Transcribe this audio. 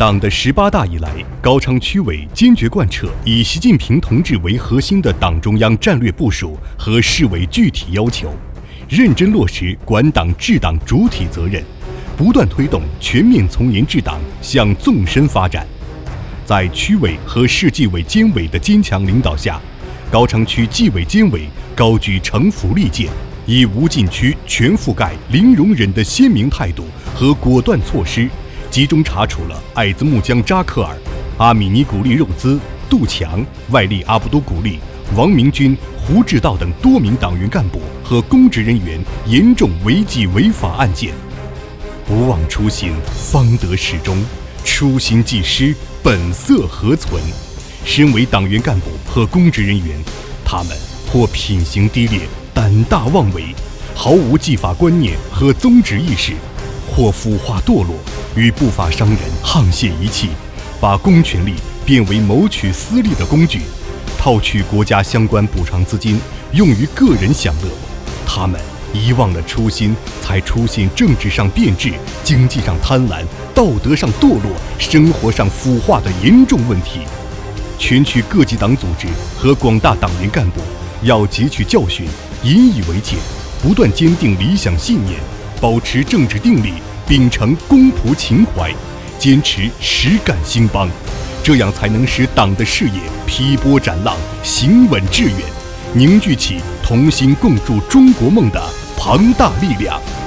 党的18大以来，高昌区委坚决贯彻以习近平同志为核心的党中央战略部署和市委具体要求，认真落实管党治党主体责任，不断推动全面从严治党向纵深发展。在区委和市纪委监委的坚强领导下，高昌区纪委监委高举城府利剑，以无禁区、全覆盖、零容忍的鲜明态度和果断措施，集中查处了艾兹木江扎克尔、阿米尼古利肉孜、杜强、外力阿卜杜古利、王明军、胡志道等多名党员干部和公职人员严重违纪违法案件。不忘初心，方得始终；初心既失，本色何存？身为党员干部和公职人员，他们或品行低劣、胆大妄为，毫无纪法观念和宗旨意识，或腐化堕落，与不法商人沆瀣一气，把公权力变为谋取私利的工具，套取国家相关补偿资金用于个人享乐。他们遗忘了初心，才出现政治上变质、经济上贪婪、道德上堕落、生活上腐化的严重问题。全区各级党组织和广大党员干部要汲取教训，引以为戒，不断坚定理想信念，保持政治定力，秉承公仆情怀，坚持实干兴邦，这样才能使党的事业劈波斩浪，行稳致远，凝聚起同心共筑中国梦的庞大力量。